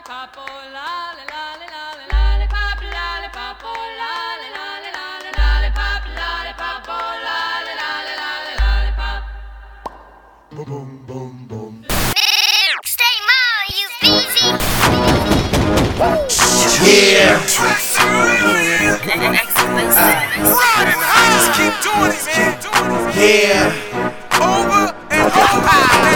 lollipop, oh lolly, lolly, lolly, lollipop, lollipop, oh lolly, lolly, lolly, lollipop, lollipop, oh lolly, lolly, lolly, lollipop. Boom, boom, boom, boom. Stay more, you busy. Yeah. Just keep doing it, man. Yeah. Over and over.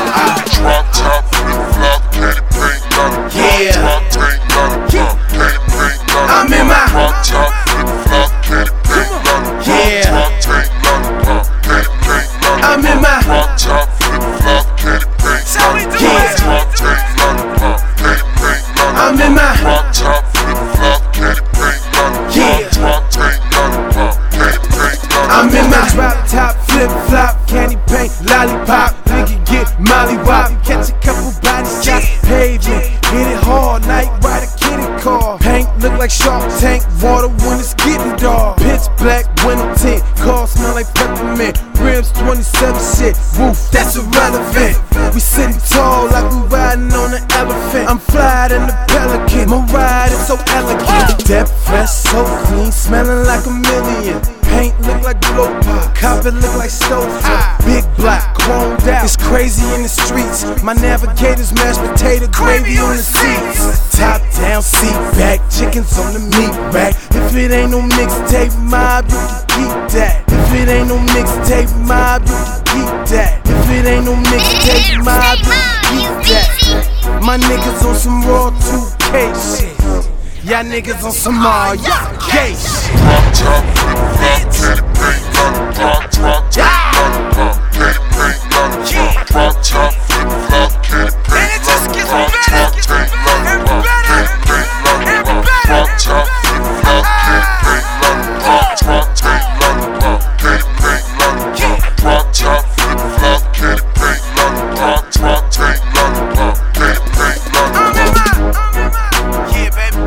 Drop top, flip flop, candy paint, lollipop. Yeah. Drop tank, lollipop, candy paint, lollipop. I'm in my drop top, flip flop, candy paint, lollipop. Yeah. Drop tank, lollipop, candy paint, lollipop. I'm in my drop top, flip flop, candy paint, Shall we do lollipop. it? Drop tank, lollipop, candy paint, lollipop. I'm in my drop top, flip flop, candy paint, lollipop. Yeah. Drop tank, lollipop, candy paint, lollipop. I'm in my drop top, flip flop, candy paint, lollipop. Nigga get mollywop, catch a couple body shots, pavement, hit it hard, night rider, kitty car. Paint look like Shark Tank, water when it's getting dark. Pitch black, winter tint, car smell like peppermint. Rims 27 shit, woof, that's irrelevant. We sitting tall like we riding on an elephant. I'm fly than the pelican, my ride is so elegant. Depth fresh, so clean, smelling like a million. Paint look like blow pop, carpet look like stove top. Big block, chromed out, it's crazy in the streets. My navigator's mashed potato gravy on the seats. Top down, seat back, chickens on the meat rack. If it ain't no mixtape mob, you can keep that. If it ain't no mixtape mob, you can keep that. If it ain't no mixtape mob, you can keep that. My niggas on some raw 2K shit. Y'all niggas on some all y'all gay shit. Drop top, flip flop, candy paint, lollipop. Drop tank, lollipop, candy paint, lollipop. Drop top, flip flop, candy And paint, it just gets lollipop. better, Drop tank, lollipop, candy paint, lollipop. Drop top, flip flop, candy paint, lollipop. Drop tank, lollipop, candy paint, lollipop. Drop top, flip flop, candy paint, lollipop. Drop tank, lollipop, candy paint, lollipop. Yeah, baby.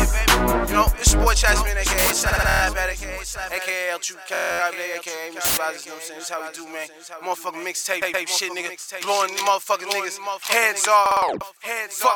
You know, it's your boy Chasman, aka Slap, aka L2K, aka Mr. Bozzy, you know what I'm saying? This is how we do, man. Motherfucking mixtape shit, nigga. Blowing motherfucking niggas heads off. Fuck